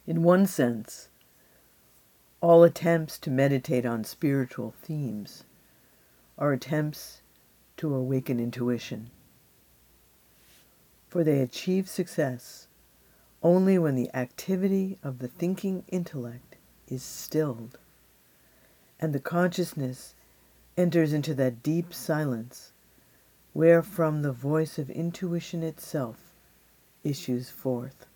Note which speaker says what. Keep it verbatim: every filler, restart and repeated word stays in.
Speaker 1: In one sense, all attempts to meditate on spiritual themes are attempts to awaken intuition, for they achieve success only when the activity of the thinking intellect is stilled and the consciousness enters into that deep silence wherefrom the voice of intuition itself issues forth.